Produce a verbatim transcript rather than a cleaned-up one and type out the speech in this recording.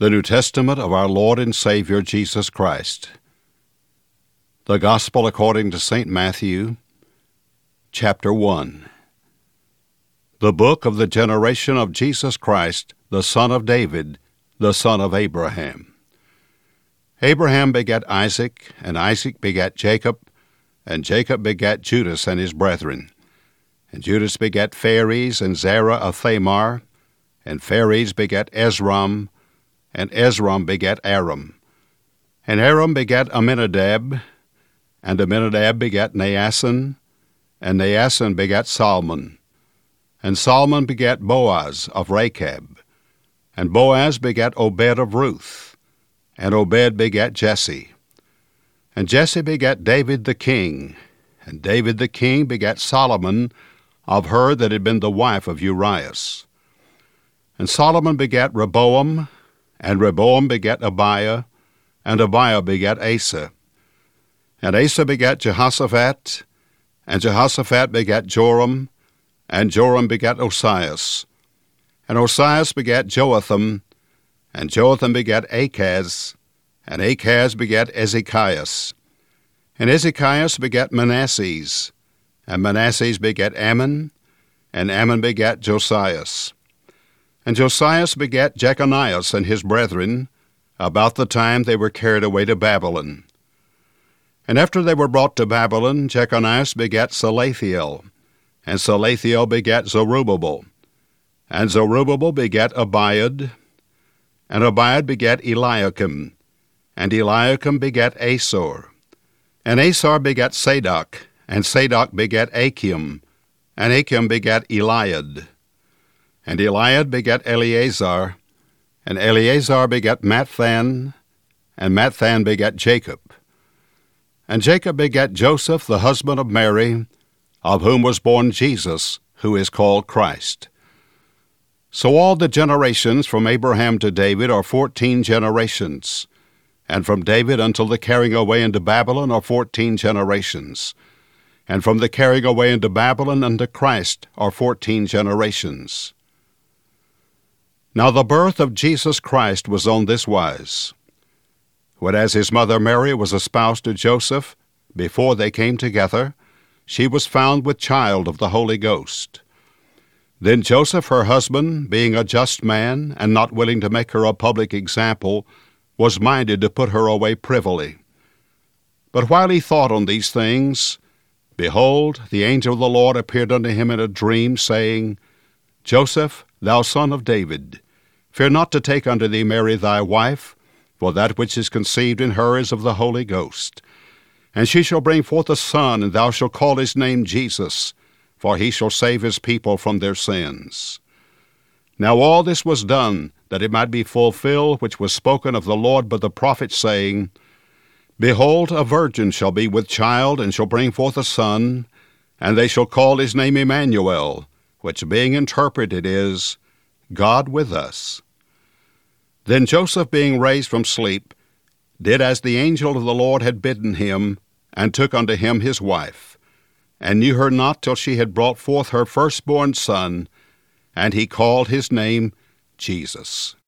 The New Testament of our Lord and Savior Jesus Christ. The Gospel according to Saint Matthew, chapter one. The book of the generation of Jesus Christ, the son of David, the son of Abraham. Abraham begat Isaac, and Isaac begat Jacob, and Jacob begat Judas and his brethren. And Judas begat Phares and Zerah of Thamar, and Phares begat Esrom, and Esrom begat Aram. And Aram begat Amminadab, and Amminadab begat Naasson, and Naasson begat Salmon. And Salmon begat Boaz of Rachab, and Boaz begat Obed of Ruth, and Obed begat Jesse. And Jesse begat David the king, and David the king begat Solomon of her that had been the wife of Urias. And Solomon begat Rehoboam, and Rehoboam begat Abiah, and Abiah begat Asa. And Asa begat Jehoshaphat, and Jehoshaphat begat Joram, and Joram begat Osias. And Osias begat Joatham, and Joatham begat Achaz, and Achaz begat Ezekias. And Ezekias begat Manasses, and Manasses begat Ammon, and Ammon begat Josias. And Josias begat Jeconias and his brethren, about the time they were carried away to Babylon. And after they were brought to Babylon, Jeconias begat Salathiel, and Salathiel begat Zerubbabel. And Zerubbabel begat Abiad, and Abiad begat Eliakim, and Eliakim begat Asor. And Asor begat Sadoc, and Sadoc begat Achim, and Achim begat Eliad. And Eliad begat Eleazar, and Eleazar begat Matthan, and Matthan begat Jacob. And Jacob begat Joseph, the husband of Mary, of whom was born Jesus, who is called Christ. So all the generations from Abraham to David are fourteen generations, and from David until the carrying away into Babylon are fourteen generations, and from the carrying away into Babylon unto Christ are fourteen generations. Now the birth of Jesus Christ was on this wise. Whereas his mother Mary was espoused to Joseph, before they came together, she was found with child of the Holy Ghost. Then Joseph her husband, being a just man, and not willing to make her a public example, was minded to put her away privily. But while he thought on these things, behold, the angel of the Lord appeared unto him in a dream, saying, Joseph, thou son of David, fear not to take unto thee Mary thy wife, for that which is conceived in her is of the Holy Ghost. And she shall bring forth a son, and thou shalt call his name Jesus, for he shall save his people from their sins. Now all this was done, that it might be fulfilled which was spoken of the Lord by the prophet, saying, Behold, a virgin shall be with child, and shall bring forth a son, and they shall call his name Emmanuel, which being interpreted is, God with us. Then Joseph, being raised from sleep, did as the angel of the Lord had bidden him, and took unto him his wife, and knew her not till she had brought forth her firstborn son, and he called his name Jesus.